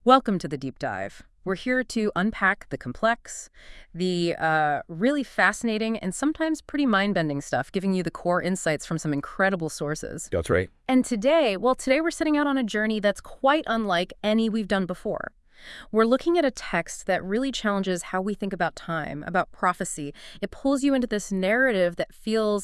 Welcome to the deep dive. We're here to unpack the complex, the really fascinating, and sometimes pretty mind-bending stuff, giving you the core insights from some incredible sources. That's right. And today we're setting out on a journey that's quite unlike any we've done before. We're looking at a text that really challenges how we think about time, about prophecy. It pulls you into this narrative that feels,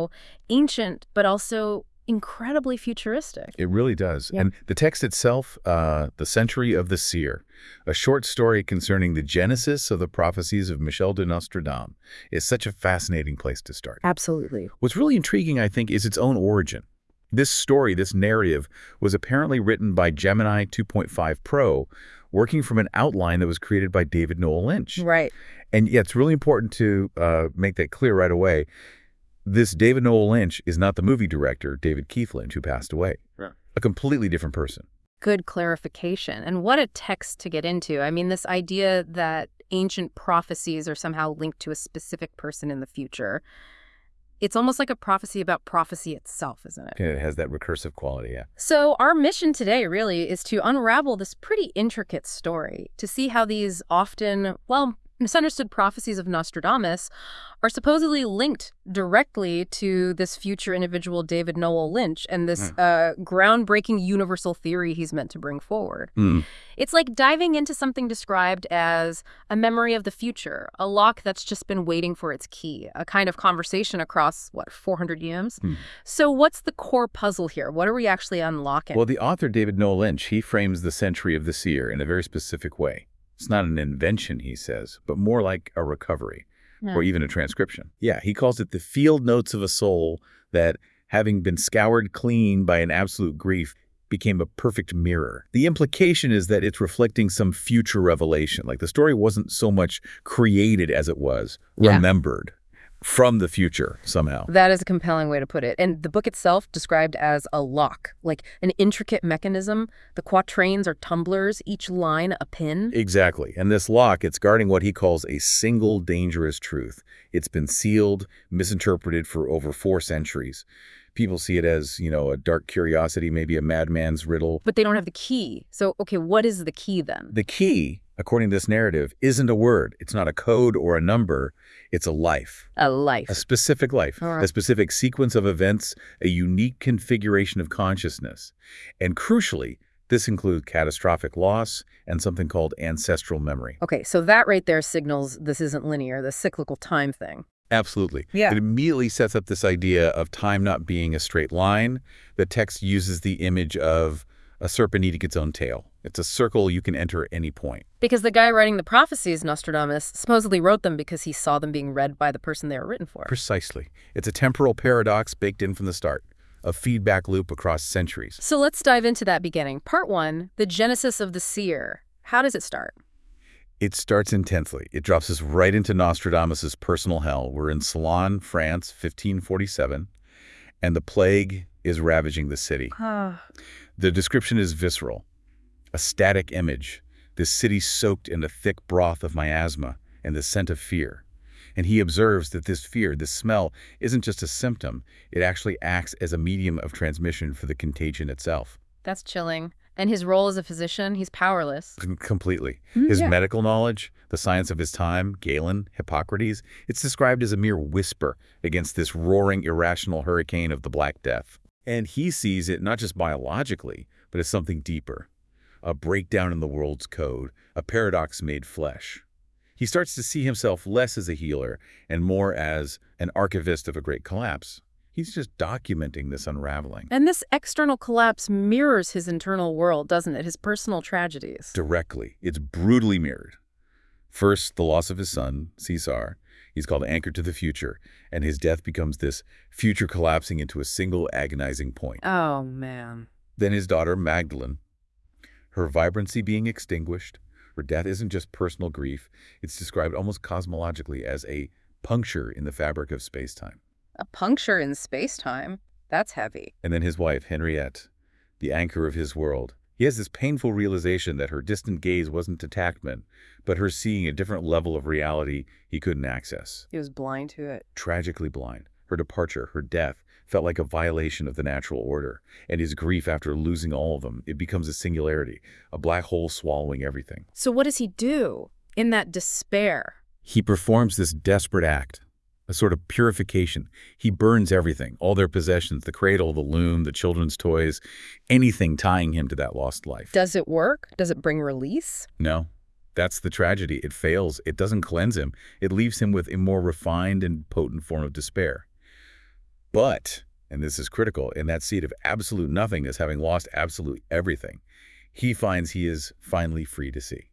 ancient, but also incredibly futuristic. It really does. Yeah. And the text itself, The Century of the Seer, a short story concerning the genesis of the prophecies of Michel de Nostradame, is such a fascinating place to start. Absolutely. What's really intriguing, I think, is its own origin. This story, this narrative, was apparently written by Gemini 2.5 Pro, working from an outline that was created by David Noel Lynch. Right. And yeah, it's really important to make that clear right away. This David Noel Lynch is not the movie director, David Keith Lynch, who passed away. Right. A completely different person. Good clarification. And what a text to get into. I mean, this idea that ancient prophecies are somehow linked to a specific person in the future. It's almost like a prophecy about prophecy itself, isn't it? Yeah, it has that recursive quality, yeah. So our mission today really is to unravel this pretty intricate story, to see how these often, misunderstood prophecies of Nostradamus are supposedly linked directly to this future individual David Noel Lynch and this groundbreaking universal theory he's meant to bring forward. It's like diving into something described as a memory of the future, a lock that's just been waiting for its key, a kind of conversation across, 400 years? So what's the core puzzle here? What are we actually unlocking? Well, the author, David Noel Lynch, he frames the Century of the Seer in a very specific way. It's not an invention, he says, but more like a recovery or even a transcription. Yeah, he calls it the field notes of a soul that, having been scoured clean by an absolute grief, became a perfect mirror. The implication is that it's reflecting some future revelation. Like the story wasn't so much created as it was remembered from the future somehow. That is a compelling way to put it. And the book itself described as a lock, like an intricate mechanism. The quatrains are tumblers, each line a pin. Exactly. And this lock, it's guarding what he calls a single dangerous truth. It's been sealed, misinterpreted for over 4 centuries. People see it as, a dark curiosity, maybe a madman's riddle. But they don't have the key. So, okay, what is the key then? The key, according to this narrative, isn't a word. It's not a code or a number. It's a life. A life. A specific life. All right. A specific sequence of events, a unique configuration of consciousness. And crucially, this includes catastrophic loss and something called ancestral memory. Okay, so that right there signals this isn't linear, the cyclical time thing. Absolutely. Yeah. It immediately sets up this idea of time not being a straight line. The text uses the image of a serpent eating its own tail. It's a circle you can enter at any point. Because the guy writing the prophecies, Nostradamus, supposedly wrote them because he saw them being read by the person they were written for. Precisely. It's a temporal paradox baked in from the start, a feedback loop across centuries. So let's dive into that beginning. Part 1, the genesis of the seer. How does it start? It starts intensely. It drops us right into Nostradamus' personal hell. We're in Salon, France, 1547, and the plague is ravaging the city. The description is visceral, a static image, this city soaked in a thick broth of miasma and the scent of fear. And he observes that this fear, this smell, isn't just a symptom. It actually acts as a medium of transmission for the contagion itself. That's chilling. And his role as a physician, he's powerless. Completely. His medical knowledge, the science of his time, Galen, Hippocrates, it's described as a mere whisper against this roaring, irrational hurricane of the Black Death. And he sees it not just biologically, but as something deeper, a breakdown in the world's code, a paradox made flesh. He starts to see himself less as a healer and more as an archivist of a great collapse. He's just documenting this unraveling. And this external collapse mirrors his internal world, doesn't it? His personal tragedies. Directly. It's brutally mirrored. First, the loss of his son, Caesar. He's called anchored to the future, and his death becomes this future collapsing into a single agonizing point. Oh, man. Then his daughter, Magdalene. Her vibrancy being extinguished. Her death isn't just personal grief. It's described almost cosmologically as a puncture in the fabric of space-time. A puncture in space-time? That's heavy. And then his wife, Henriette, the anchor of his world. He has this painful realization that her distant gaze wasn't detachment, but her seeing a different level of reality he couldn't access. He was blind to it. Tragically blind. Her departure, her death, felt like a violation of the natural order, and his grief after losing all of them, it becomes a singularity, a black hole swallowing everything. So what does he do in that despair? He performs this desperate act, a sort of purification. He burns everything, all their possessions, the cradle, the loom, the children's toys, anything tying him to that lost life. Does it work? Does it bring release? No. That's the tragedy. It fails. It doesn't cleanse him. It leaves him with a more refined and potent form of despair. But, and this is critical, in that seat of absolute nothingness, having lost absolute everything, he finds he is finally free to see.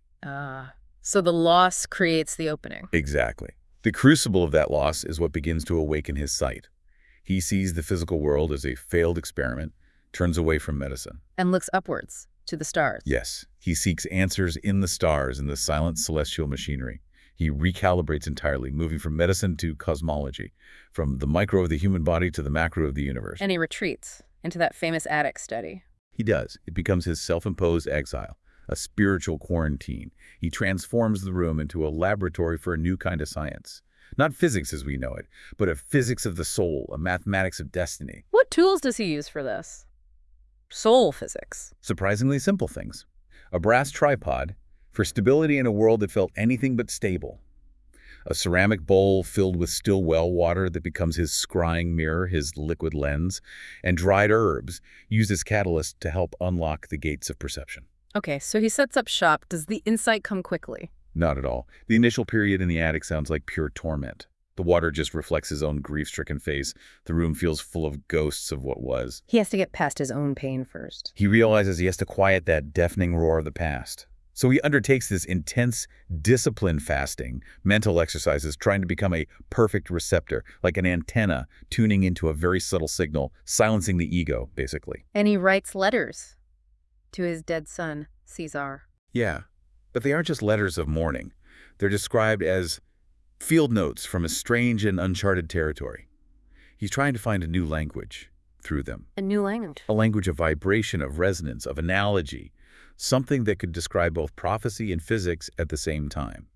So the loss creates the opening. Exactly. The crucible of that loss is what begins to awaken his sight. He sees the physical world as a failed experiment, turns away from medicine. And looks upwards to the stars. Yes, he seeks answers in the stars, in the silent celestial machinery. He recalibrates entirely, moving from medicine to cosmology, from the micro of the human body to the macro of the universe. And he retreats into that famous attic study. He does. It becomes his self-imposed exile, a spiritual quarantine. He transforms the room into a laboratory for a new kind of science. Not physics as we know it, but a physics of the soul, a mathematics of destiny. What tools does he use for this? Soul physics. Surprisingly simple things. A brass tripod for stability in a world that felt anything but stable. A ceramic bowl filled with still well water that becomes his scrying mirror, his liquid lens, and dried herbs used as catalysts to help unlock the gates of perception. Okay, so he sets up shop. Does the insight come quickly? Not at all. The initial period in the attic sounds like pure torment. The water just reflects his own grief-stricken face. The room feels full of ghosts of what was. He has to get past his own pain first. He realizes he has to quiet that deafening roar of the past. So he undertakes this intense, disciplined fasting, mental exercises, trying to become a perfect receptor, like an antenna tuning into a very subtle signal, silencing the ego, basically. And he writes letters to his dead son, Caesar. Yeah, but they aren't just letters of mourning. They're described as field notes from a strange and uncharted territory. He's trying to find a new language through them. A new language. A language of vibration, of resonance, of analogy. Something that could describe both prophecy and physics at the same time.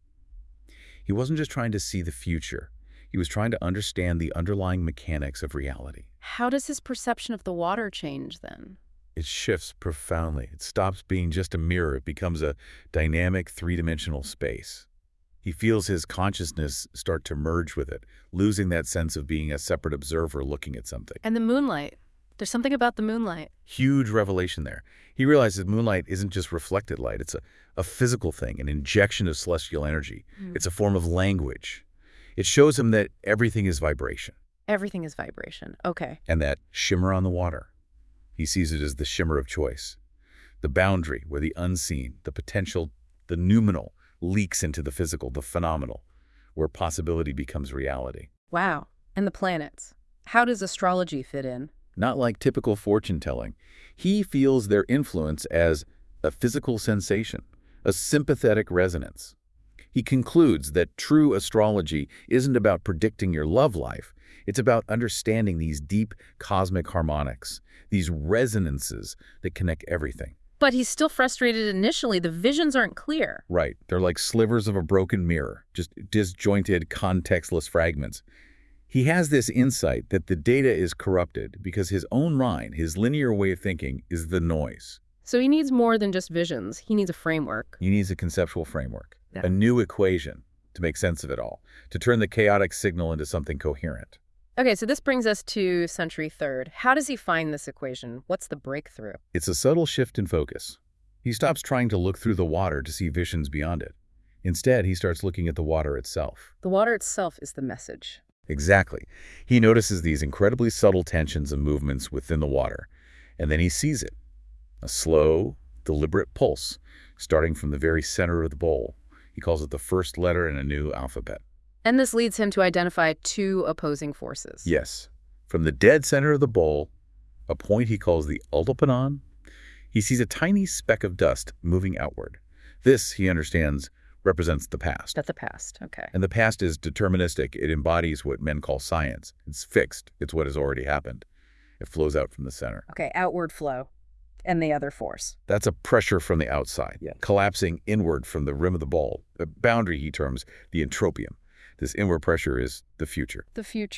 He wasn't just trying to see the future. He was trying to understand the underlying mechanics of reality. How does his perception of the water change then? It shifts profoundly. It stops being just a mirror. It becomes a dynamic, three-dimensional space. He feels his consciousness start to merge with it, losing that sense of being a separate observer looking at something. And the moonlight. There's something about the moonlight. Huge revelation there. He realizes moonlight isn't just reflected light. It's a physical thing, an injection of celestial energy. It's a form of language. It shows him that everything is vibration. Everything is vibration. Okay. And that shimmer on the water. He sees it as the shimmer of choice. The boundary where the unseen, the potential, the noumenal, leaks into the physical, the phenomenal, where possibility becomes reality. Wow. And the planets. How does astrology fit in? Not like typical fortune-telling. He feels their influence as a physical sensation, a sympathetic resonance. He concludes that true astrology isn't about predicting your love life. It's about understanding these deep cosmic harmonics, these resonances that connect everything. But he's still frustrated initially. The visions aren't clear. Right. They're like slivers of a broken mirror, just disjointed, contextless fragments. He has this insight that the data is corrupted because his own mind, his linear way of thinking, is the noise. So he needs more than just visions. He needs a framework. He needs a conceptual framework, Yeah. a new equation to make sense of it all, to turn the chaotic signal into something coherent. Okay, so this brings us to Century Third. How does he find this equation? What's the breakthrough? It's a subtle shift in focus. He stops trying to look through the water to see visions beyond it. Instead, he starts looking at the water itself. The water itself is the message. Exactly. He notices these incredibly subtle tensions and movements within the water, and then he sees it. A slow, deliberate pulse, starting from the very center of the bowl. He calls it the first letter in a new alphabet. And this leads him to identify two opposing forces. Yes. From the dead center of the bowl, a point he calls the Ultopanon, he sees a tiny speck of dust moving outward. This, he understands, represents the past. That's the past. Okay. And the past is deterministic. It embodies what men call science. It's fixed. It's what has already happened. It flows out from the center. Okay, outward flow. And the other force. That's a pressure from the outside, collapsing inward from the rim of the bowl. The boundary he terms the entropium. This inward pressure is the future. The future.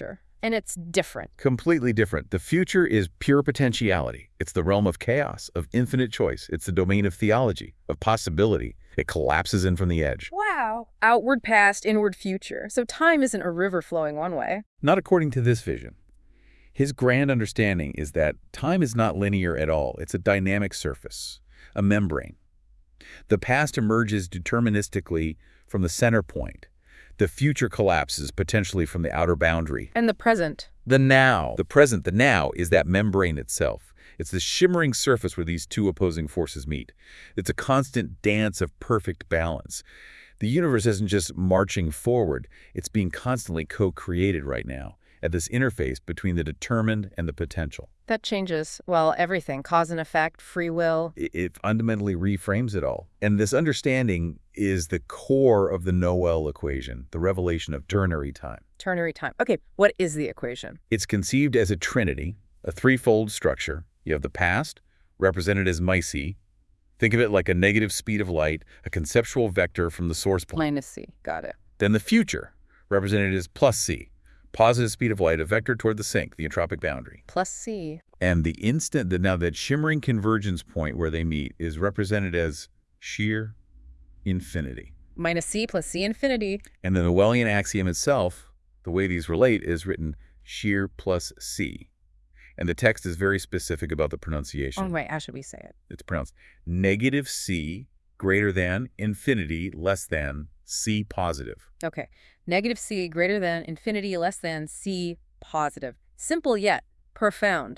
And it's different. Completely different. The future is pure potentiality. It's the realm of chaos, of infinite choice. It's the domain of theology, of possibility. It collapses in from the edge. Wow. Outward past, inward future. So time isn't a river flowing one way. Not according to this vision. His grand understanding is that time is not linear at all. It's a dynamic surface, a membrane. The past emerges deterministically from the center point. The future collapses potentially from the outer boundary. And the present. The now, the present, the now is that membrane itself. It's the shimmering surface where these two opposing forces meet. It's a constant dance of perfect balance. The universe isn't just marching forward. It's being constantly co-created right now at this interface between the determined and the potential. That changes, well, everything. Cause and effect, free will. It fundamentally reframes it all. And this understanding is the core of the Noel equation, the revelation of ternary time. Ternary time. Okay, what is the equation? It's conceived as a trinity, a threefold structure. You have the past, represented as μc. Think of it like a negative speed of light, a conceptual vector from the source point. Minus c. Got it. Then the future, represented as plus c, positive speed of light, a vector toward the sink, the entropic boundary. Plus c. And the instant that now that shimmering convergence point where they meet is represented as sheer infinity. Minus c plus c infinity. And the Noelian axiom itself, the way these relate, is written sheer plus c. And the text is very specific about the pronunciation. Oh, wait, how should we say it? It's pronounced negative c greater than infinity less than c positive. Okay. Negative c greater than infinity less than c positive. Simple yet profound.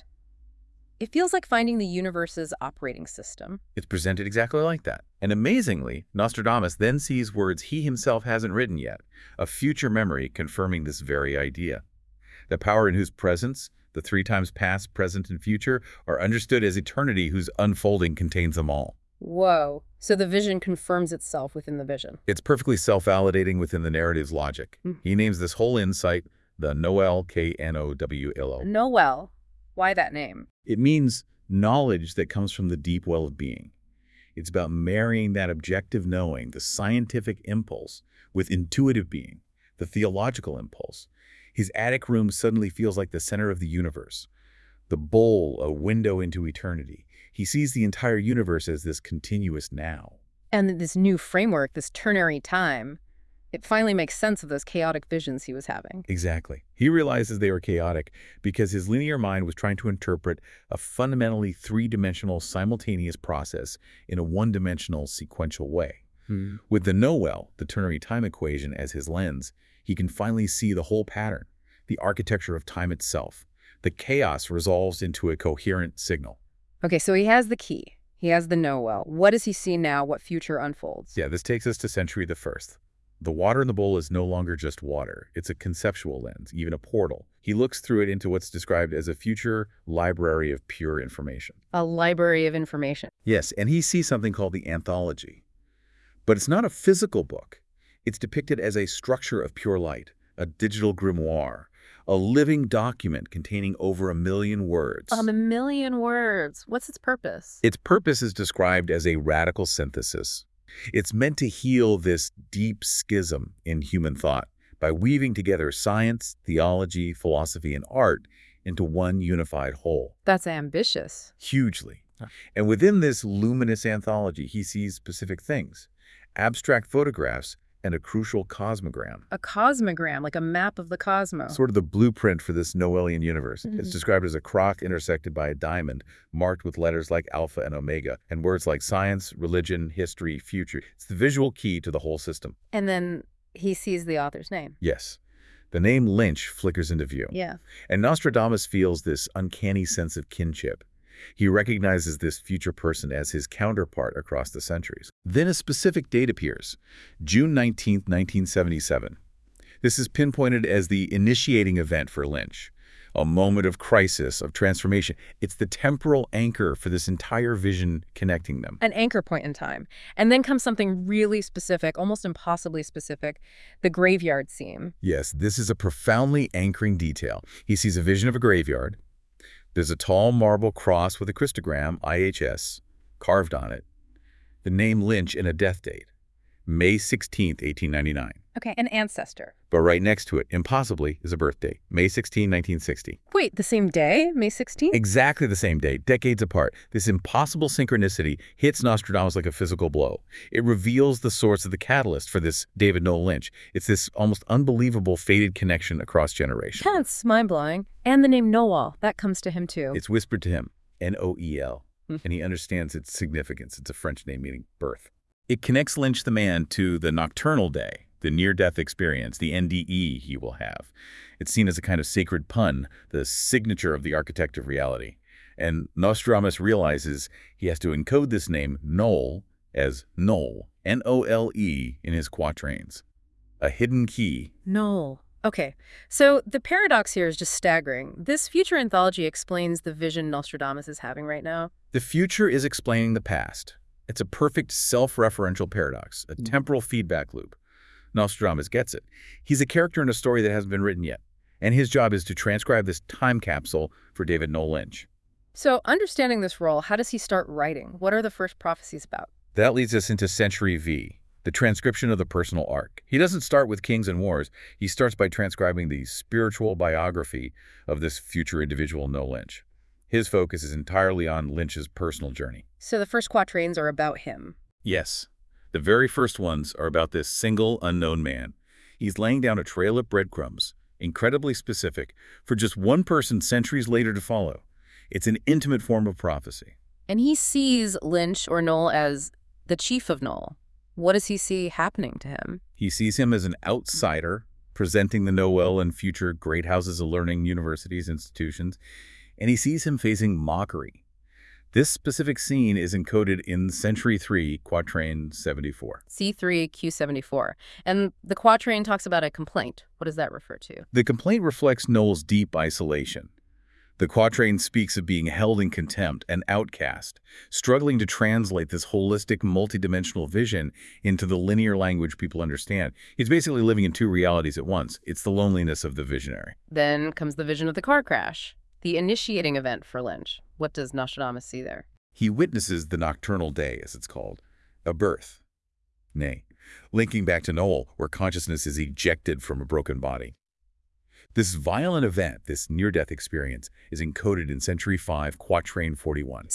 It feels like finding the universe's operating system. It's presented exactly like that. And amazingly, Nostradamus then sees words he himself hasn't written yet, a future memory confirming this very idea. The power in whose presence, the three times past, present, and future, are understood as eternity whose unfolding contains them all. Whoa. So the vision confirms itself within the vision. It's perfectly self-validating within the narrative's logic. He names this whole insight the Noel, K-N-O-W-L-O. Noel. Why that name? It means knowledge that comes from the deep well of being. It's about marrying that objective knowing, the scientific impulse, with intuitive being, the theological impulse. His attic room suddenly feels like the center of the universe, the bowl, a window into eternity. He sees the entire universe as this continuous now. And this new framework, this ternary time, it finally makes sense of those chaotic visions he was having. Exactly. He realizes they were chaotic because his linear mind was trying to interpret a fundamentally three-dimensional simultaneous process in a one-dimensional sequential way. With the Noel, the ternary time equation, as his lens, he can finally see the whole pattern, the architecture of time itself. The chaos resolves into a coherent signal. Okay, so he has the key. He has the Noel. What does he see now? What future unfolds? Yeah, this takes us to Century the First. The water in the bowl is no longer just water. It's a conceptual lens, even a portal. He looks through it into what's described as a future library of pure information. A library of information. Yes, and he sees something called the anthology. But it's not a physical book. It's depicted as a structure of pure light, a digital grimoire, a living document containing over 1 million words. 1 million words. What's its purpose? Its purpose is described as a radical synthesis. It's meant to heal this deep schism in human thought by weaving together science, theology, philosophy, and art into one unified whole. That's ambitious. Hugely. And within this luminous anthology, he sees specific things, abstract photographs, and a crucial cosmogram. A cosmogram, like a map of the cosmos. Sort of the blueprint for this Noelian universe. It's described as a croc intersected by a diamond, marked with letters like alpha and omega, and words like science, religion, history, future. It's the visual key to the whole system. And then he sees the author's name. Yes. The name Lynch flickers into view. Yeah. And Nostradamus feels this uncanny sense of kinship. He recognizes this future person as his counterpart across the centuries. Then a specific date appears, June 19, 1977. This is pinpointed as the initiating event for Lynch, a moment of crisis, of transformation. It's the temporal anchor for this entire vision connecting them. An anchor point in time. And then comes something really specific, almost impossibly specific, the graveyard scene. Yes, this is a profoundly anchoring detail. He sees a vision of a graveyard. There's a tall marble cross with a Christogram, IHS, carved on it. The name Lynch and a death date, May 16, 1899. Okay, an ancestor. But right next to it, impossibly, is a birthday, May 16, 1960. Wait, the same day, May 16th? Exactly the same day, decades apart. This impossible synchronicity hits Nostradamus like a physical blow. It reveals the source of the catalyst for this David Noel Lynch. It's this almost unbelievable fated connection across generations. That's mind-blowing. And the name Noel, that comes to him too. It's whispered to him, Noel, and he understands its significance. It's a French name meaning birth. It connects Lynch the man to the nocturnal day, the near-death experience, the NDE he will have. It's seen as a kind of sacred pun, the signature of the architect of reality. And Nostradamus realizes he has to encode this name, Noel, as Noel, N-O-L-E, in his quatrains. A hidden key. Noel. Okay, so the paradox here is just staggering. This future anthology explains the vision Nostradamus is having right now. The future is explaining the past. It's a perfect self-referential paradox, a temporal feedback loop. Nostradamus gets it. He's a character in a story that hasn't been written yet, and his job is to transcribe this time capsule for David Noel Lynch. So understanding this role, how does he start writing? What are the first prophecies about? That leads us into Century V, the transcription of the personal arc. He doesn't start with kings and wars. He starts by transcribing the spiritual biography of this future individual, Noel Lynch. His focus is entirely on Lynch's personal journey. So the first quatrains are about him. Yes. The very first ones are about this single, unknown man. He's laying down a trail of breadcrumbs, incredibly specific, for just one person centuries later to follow. It's an intimate form of prophecy. And he sees Lynch or Noel as the chief of Noel. What does he see happening to him? He sees him as an outsider, presenting the Noel and future great houses of learning, universities, institutions, and he sees him facing mockery. This specific scene is encoded in Century 3, Quatrain 74. C3Q74. And the quatrain talks about a complaint. What does that refer to? The complaint reflects Noel's deep isolation. The quatrain speaks of being held in contempt, an outcast, struggling to translate this holistic, multidimensional vision into the linear language people understand. He's basically living in two realities at once. It's the loneliness of the visionary. Then comes the vision of the car crash, the initiating event for Lynch. What does Nostradamus see there? He witnesses the nocturnal day, as it's called, a birth. Nay, linking back to Noel, where consciousness is ejected from a broken body. This violent event, this near-death experience, is encoded in Century 5, Quatrain 41.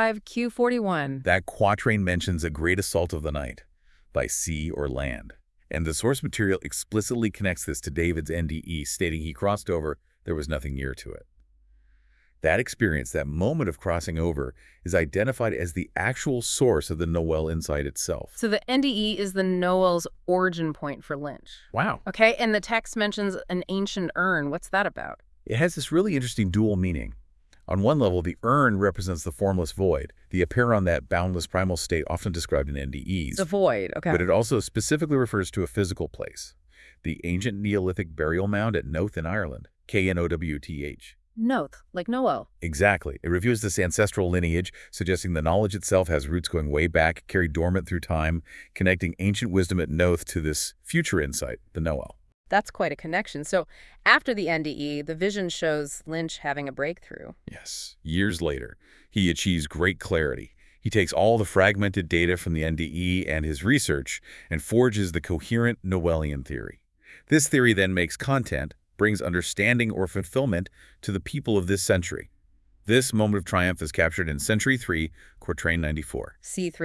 C5Q41. That quatrain mentions a great assault of the night, by sea or land. And the source material explicitly connects this to David's NDE, stating he crossed over, there was nothing near to it. That experience, that moment of crossing over, is identified as the actual source of the Noel insight itself. So the NDE is the Noel's origin point for Lynch. Wow. Okay, and the text mentions an ancient urn. What's that about? It has this really interesting dual meaning. On one level, the urn represents the formless void, the apeiron, that boundless primal state often described in NDEs. The void, okay. But it also specifically refers to a physical place, the ancient Neolithic burial mound at Knowth in Ireland, Knowth. Knowth, like Noel. Exactly. It reviews this ancestral lineage, suggesting the knowledge itself has roots going way back, carried dormant through time, connecting ancient wisdom at Knowth to this future insight, the Noel. That's quite a connection. So after the NDE, the vision shows Lynch having a breakthrough. Yes. Years later, he achieves great clarity. He takes all the fragmented data from the NDE and his research and forges the coherent Noelian theory. This theory then makes content, brings understanding or fulfillment to the people of this century. This moment of triumph is captured in Century 3, Quatrain 94.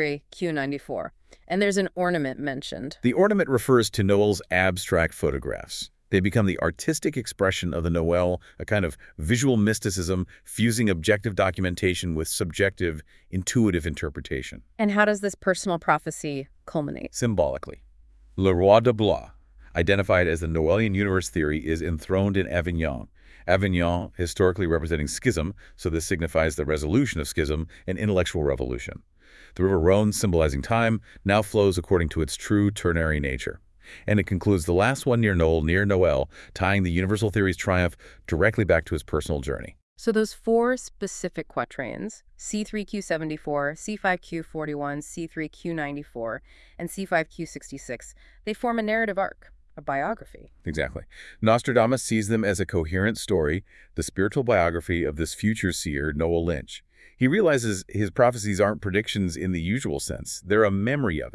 C3Q94. And there's an ornament mentioned. The ornament refers to Noel's abstract photographs. They become the artistic expression of the Noel, a kind of visual mysticism fusing objective documentation with subjective, intuitive interpretation. And how does this personal prophecy culminate? Symbolically, Le Roi de Blois, identified as the Noelian universe theory, is enthroned in Avignon. Avignon historically representing schism, so this signifies the resolution of schism and intellectual revolution. The river Rhone, symbolizing time, now flows according to its true ternary nature. And it concludes the last one near Noel, tying the universal theory's triumph directly back to his personal journey. So those four specific quatrains, C3Q74, C5Q41, C3Q94, and C5Q66, they form a narrative arc. A biography. Exactly. Nostradamus sees them as a coherent story, the spiritual biography of this future seer, Noel Lynch. He realizes his prophecies aren't predictions in the usual sense. They're a memory of it,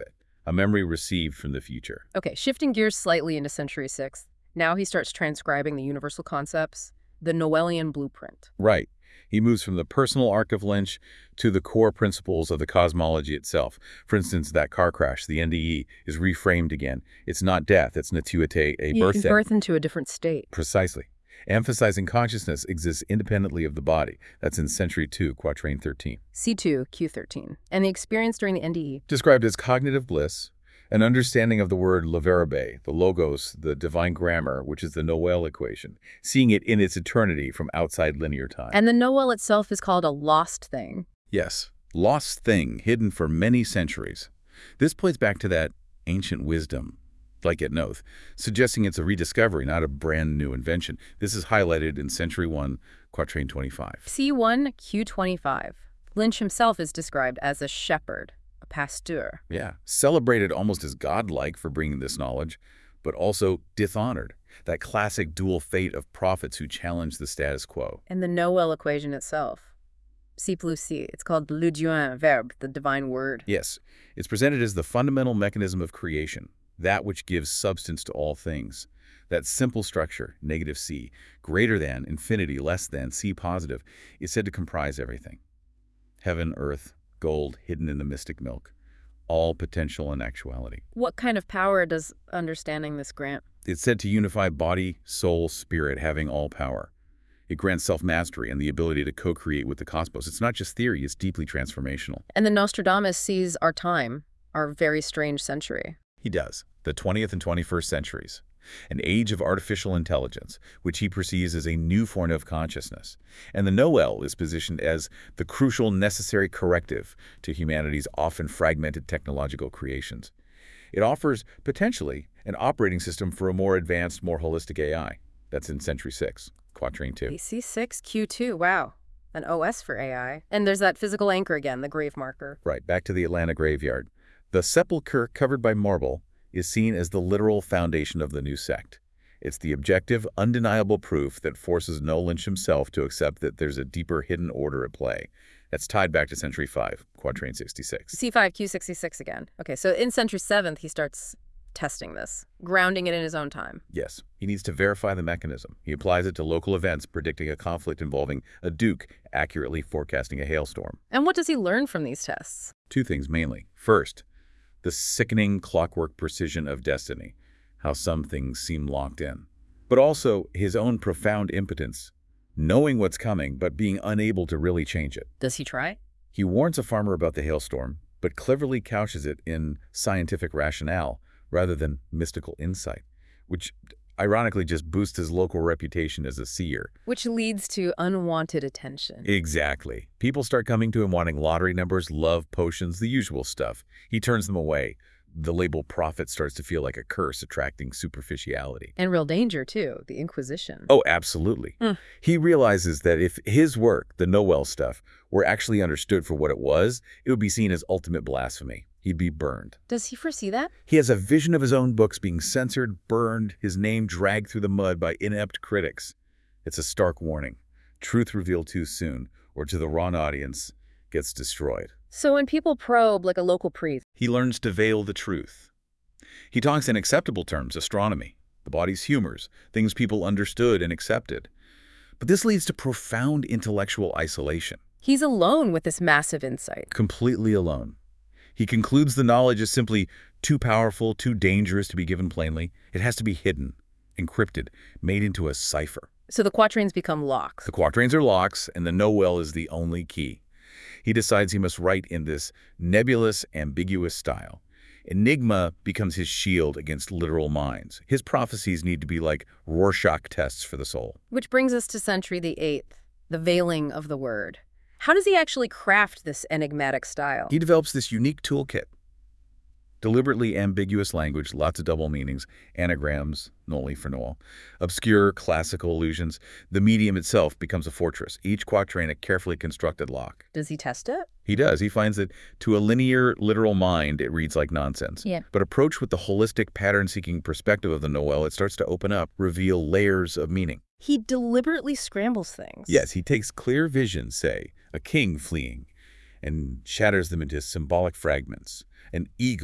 a memory received from the future. Okay, shifting gears slightly into Century 6. Now he starts transcribing the universal concepts, the Noelian blueprint. Right. He moves from the personal arc of Lynch to the core principles of the cosmology itself. For instance, that car crash, the NDE, is reframed again. It's not death, it's Natuite, a birth Birth into a different state. Precisely. Emphasizing consciousness exists independently of the body. That's in Century 2, Quatrain 13. C2, Q13. And the experience during the NDE. Described as cognitive bliss, an understanding of the word leverbe, the logos, the divine grammar, which is the Noel equation, seeing it in its eternity from outside linear time. And the Noel itself is called a lost thing. Yes, lost thing, hidden for many centuries. This plays back to that ancient wisdom, like at Noth, suggesting it's a rediscovery, not a brand new invention. This is highlighted in Century 1, Quatrain 25. C1, Q25. Lynch himself is described as a shepherd, a pasteur. Yeah, celebrated almost as godlike for bringing this knowledge, but also dishonored. That classic dual fate of prophets who challenge the status quo. And the Noel equation itself. C plus C. It's called le divin verbe, the divine word. Yes, it's presented as the fundamental mechanism of creation, that which gives substance to all things. That simple structure, negative C, greater than, infinity, less than, C positive, is said to comprise everything. Heaven, earth, gold, hidden in the mystic milk. All potential and actuality. What kind of power does understanding this grant? It's said to unify body, soul, spirit, having all power. It grants self-mastery and the ability to co-create with the cosmos. It's not just theory, it's deeply transformational. And the Nostradamus sees our time, our very strange century. He does. The 20th and 21st centuries. An age of artificial intelligence, which he perceives as a new form of consciousness. And the Noel is positioned as the crucial, necessary corrective to humanity's often fragmented technological creations. It offers, potentially, an operating system for a more advanced, more holistic AI. That's in Century 6, Quatrain 2. C6, Q2, wow. An OS for AI. And there's that physical anchor again, the grave marker. Right, back to the Atlanta graveyard. The sepulchre covered by marble is seen as the literal foundation of the new sect. It's the objective, undeniable proof that forces Lynch himself to accept that there's a deeper hidden order at play. That's tied back to Century 5, Quatrain 66. C5, Q66 again. Okay, so in Century 7th, he starts testing this, grounding it in his own time. Yes, he needs to verify the mechanism. He applies it to local events, predicting a conflict involving a duke accurately forecasting a hailstorm. And what does he learn from these tests? Two things mainly. First, the sickening clockwork precision of destiny, how some things seem locked in. But also his own profound impotence, knowing what's coming but being unable to really change it. Does he try? He warns a farmer about the hailstorm, but cleverly couches it in scientific rationale rather than mystical insight, which ironically just boosts his local reputation as a seer. Which leads to unwanted attention. Exactly. People start coming to him wanting lottery numbers, love, potions, the usual stuff. He turns them away. The label prophet starts to feel like a curse, attracting superficiality. And real danger, too, the Inquisition. Oh, absolutely. He realizes that if his work, the Noel stuff, were actually understood for what it was, it would be seen as ultimate blasphemy. He'd be burned. Does he foresee that? He has a vision of his own books being censored, burned, his name dragged through the mud by inept critics. It's a stark warning. Truth revealed too soon, or to the wrong audience, gets destroyed. So when people probe, like a local priest, he learns to veil the truth. He talks in acceptable terms, astronomy, the body's humors, things people understood and accepted. But this leads to profound intellectual isolation. He's alone with this massive insight. Completely alone. He concludes the knowledge is simply too powerful, too dangerous to be given plainly. It has to be hidden, encrypted, made into a cipher. So the quatrains become locks. The quatrains are locks, and the Noel is the only key. He decides he must write in this nebulous, ambiguous style. Enigma becomes his shield against literal minds. His prophecies need to be like Rorschach tests for the soul. Which brings us to Century the 8th, the veiling of the word. How does he actually craft this enigmatic style? He develops this unique toolkit. Deliberately ambiguous language, lots of double meanings, anagrams, noli for noel, obscure classical allusions. The medium itself becomes a fortress, each quatrain a carefully constructed lock. Does he test it? He does. He finds that to a linear, literal mind, it reads like nonsense. Yeah. But approached with the holistic, pattern-seeking perspective of the Noel, it starts to open up, reveal layers of meaning. He deliberately scrambles things. Yes, he takes clear visions, say, a king fleeing, and shatters them into symbolic fragments. An eagle,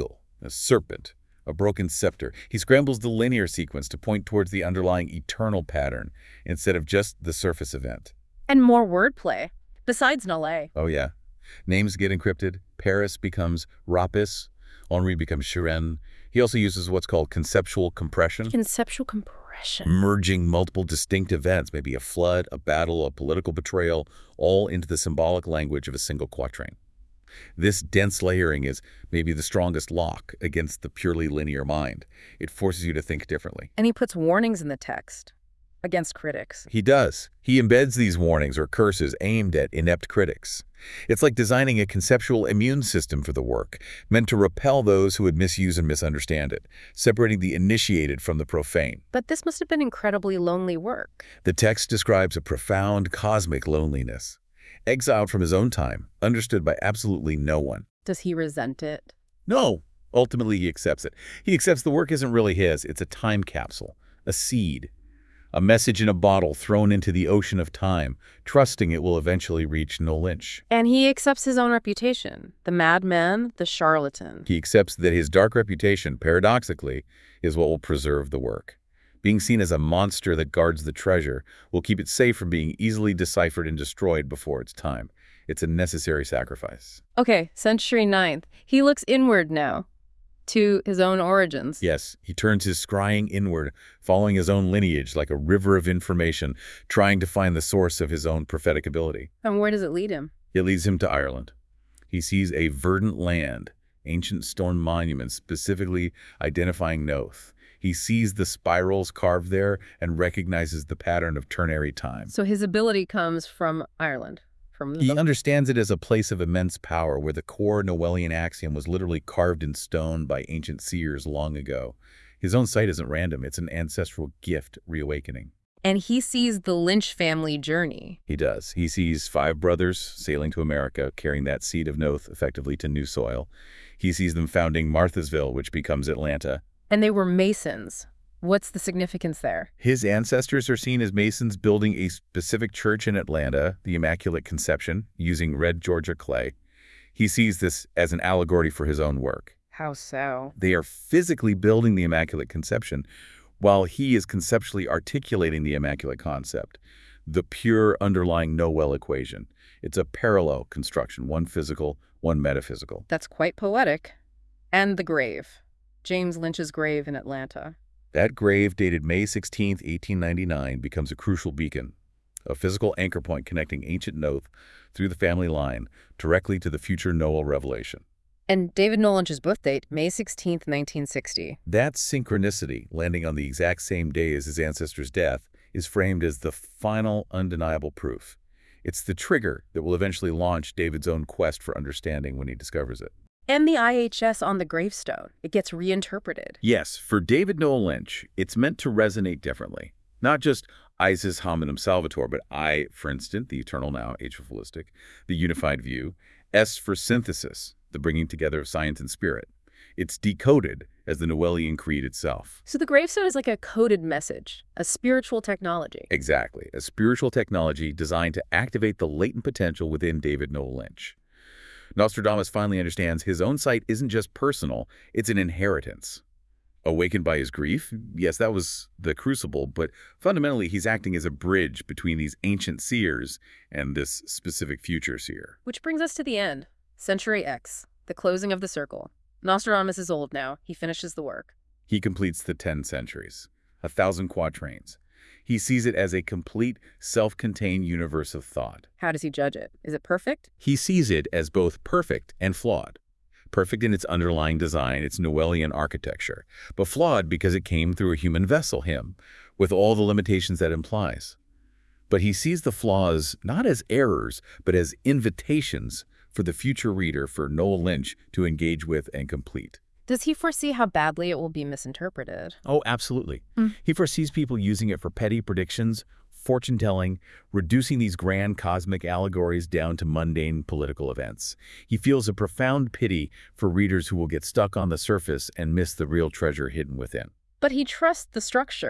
a serpent, a broken scepter. He scrambles the linear sequence to point towards the underlying eternal pattern instead of just the surface event. And more wordplay, besides Nalé. Oh yeah. Names get encrypted. Paris becomes Rapis. Henri becomes Chiren. He also uses what's called conceptual compression. Conceptual compression. Merging multiple distinct events, maybe a flood, a battle, a political betrayal, all into the symbolic language of a single quatrain. This dense layering is maybe the strongest lock against the purely linear mind. It forces you to think differently. And he puts warnings in the text against critics. He does. He embeds these warnings or curses aimed at inept critics. It's like designing a conceptual immune system for the work, meant to repel those who would misuse and misunderstand it, separating the initiated from the profane. But this must have been incredibly lonely work. The text describes a profound cosmic loneliness. Exiled from his own time, understood by absolutely no one. Does he resent it? No. Ultimately, he accepts it. He accepts the work isn't really his. It's a time capsule, a seed, a message in a bottle thrown into the ocean of time, trusting it will eventually reach Noel Lynch. And he accepts his own reputation, the madman, the charlatan. He accepts that his dark reputation, paradoxically, is what will preserve the work. Being seen as a monster that guards the treasure will keep it safe from being easily deciphered and destroyed before its time. It's a necessary sacrifice. Okay, century 9th. He looks inward now, to his own origins. Yes, he turns his scrying inward, following his own lineage like a river of information, trying to find the source of his own prophetic ability. And where does it lead him? It leads him to Ireland. He sees a verdant land, ancient stone monuments specifically identifying Noth. He sees the spirals carved there and recognizes the pattern of ternary time. So his ability comes from Ireland. He understands it as a place of immense power where the core Noelian axiom was literally carved in stone by ancient seers long ago. His own sight isn't random. It's an ancestral gift reawakening. And he sees the Lynch family journey. He does. He sees 5 brothers sailing to America, carrying that seed of Noth effectively to new soil. He sees them founding Marthasville, which becomes Atlanta. And they were Masons. What's the significance there? His ancestors are seen as Masons building a specific church in Atlanta, the Immaculate Conception, using red Georgia clay. He sees this as an allegory for his own work. How so? They are physically building the Immaculate Conception, while he is conceptually articulating the Immaculate Concept, the pure underlying Noel equation. It's a parallel construction, one physical, one metaphysical. That's quite poetic. And the grave. James Lynch's grave in Atlanta. That grave, dated May 16, 1899, becomes a crucial beacon, a physical anchor point connecting ancient Noth through the family line directly to the future Noel revelation. And David Noel Lynch's birth date, May 16, 1960. That synchronicity, landing on the exact same day as his ancestor's death, is framed as the final undeniable proof. It's the trigger that will eventually launch David's own quest for understanding when he discovers it. And the IHS on the gravestone. It gets reinterpreted. Yes, for David Noel Lynch, it's meant to resonate differently. Not just Isis hominum salvator, but I, for instance, the eternal now, agelphilistic, the unified view. S for synthesis, the bringing together of science and spirit. It's decoded as the Noelian creed itself. So the gravestone is like a coded message, a spiritual technology. Exactly, a spiritual technology designed to activate the latent potential within David Noel Lynch. Nostradamus finally understands his own sight isn't just personal, it's an inheritance. Awakened by his grief, yes, that was the crucible, but fundamentally he's acting as a bridge between these ancient seers and this specific future seer. Which brings us to the end. Century X, the closing of the circle. Nostradamus is old now. He finishes the work. He completes the 10 centuries, 1,000 quatrains. He sees it as a complete, self-contained universe of thought. How does he judge it? Is it perfect? He sees it as both perfect and flawed. Perfect in its underlying design, its Noelian architecture, but flawed because it came through a human vessel, him, with all the limitations that implies. But he sees the flaws not as errors, but as invitations for the future reader, for Noel Lynch to engage with and complete. Does he foresee how badly it will be misinterpreted? Oh, absolutely. He foresees people using it for petty predictions, fortune-telling, reducing these grand cosmic allegories down to mundane political events. He feels a profound pity for readers who will get stuck on the surface and miss the real treasure hidden within. But he trusts the structure.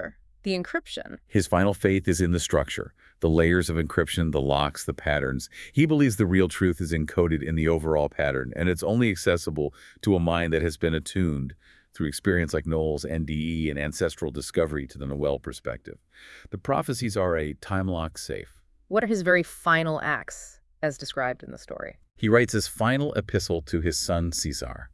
the encryption. His final faith is in the structure, the layers of encryption, the locks, the patterns. He believes the real truth is encoded in the overall pattern, and it's only accessible to a mind that has been attuned through experience like Knowles' NDE and ancestral discovery to the Noel perspective. The prophecies are a time lock safe. What are his very final acts, as described in the story? He writes his final epistle to his son Caesar.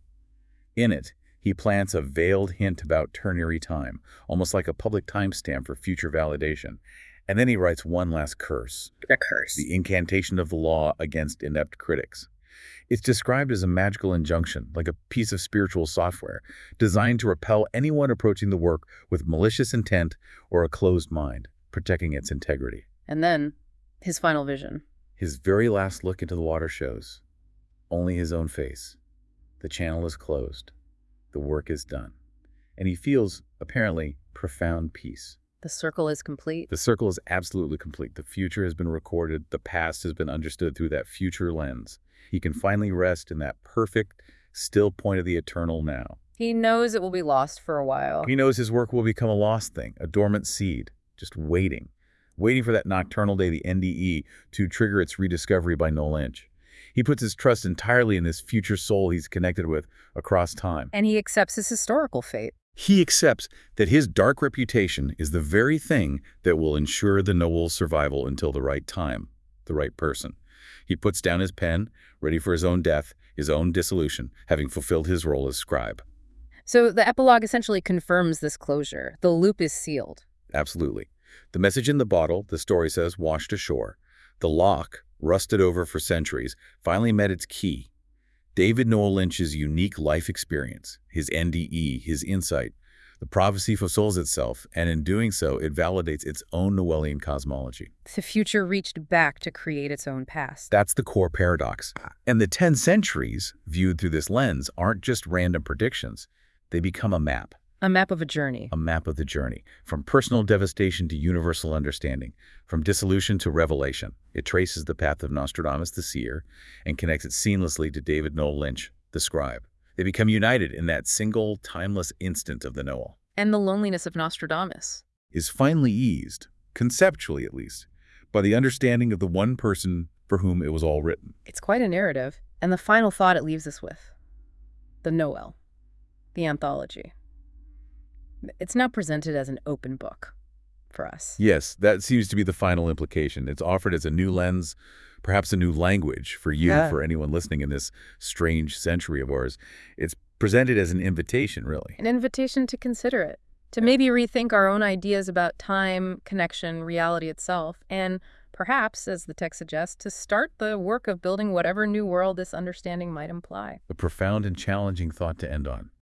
In it, he plants a veiled hint about ternary time, almost like a public timestamp for future validation. And then he writes one last curse. The curse. The incantation of the law against inept critics. It's described as a magical injunction, like a piece of spiritual software, designed to repel anyone approaching the work with malicious intent or a closed mind, protecting its integrity. And then, his final vision. His very last look into the water shows only his own face. The channel is closed. The work is done. And he feels, apparently, profound peace. The circle is complete. The circle is absolutely complete. The future has been recorded. The past has been understood through that future lens. He can finally rest in that perfect, still point of the eternal now. He knows it will be lost for a while. He knows his work will become a lost thing, a dormant seed, just waiting for that nocturnal day, the NDE, to trigger its rediscovery by Noel Lynch. He puts his trust entirely in this future soul he's connected with across time. And he accepts his historical fate. He accepts that his dark reputation is the very thing that will ensure the Noel's survival until the right time, the right person. He puts down his pen, ready for his own death, his own dissolution, having fulfilled his role as scribe. So the epilogue essentially confirms this closure. The loop is sealed. Absolutely. The message in the bottle, the story says, washed ashore. The lock, rusted over for centuries, finally met its key. David Noel Lynch's unique life experience, his NDE, his insight. The prophecy fulfills itself, and in doing so, it validates its own Noelian cosmology. The future reached back to create its own past. That's the core paradox. And the 10 centuries, viewed through this lens, aren't just random predictions. They become a map. A map of a journey. A map of the journey, from personal devastation to universal understanding, from dissolution to revelation. It traces the path of Nostradamus the seer and connects it seamlessly to David Noel Lynch, the scribe. They become united in that single, timeless instant of the Noel. And the loneliness of Nostradamus is finally eased, conceptually at least, by the understanding of the one person for whom it was all written. It's quite a narrative. And the final thought it leaves us with. The Noel. The anthology. It's now presented as an open book for us. Yes, that seems to be the final implication. It's offered as a new lens, perhaps a new language for you, for anyone listening in this strange century of ours. It's presented as an invitation, really. An invitation to consider it, to maybe rethink our own ideas about time, connection, reality itself, and perhaps, as the text suggests, to start the work of building whatever new world this understanding might imply. A profound and challenging thought to end on.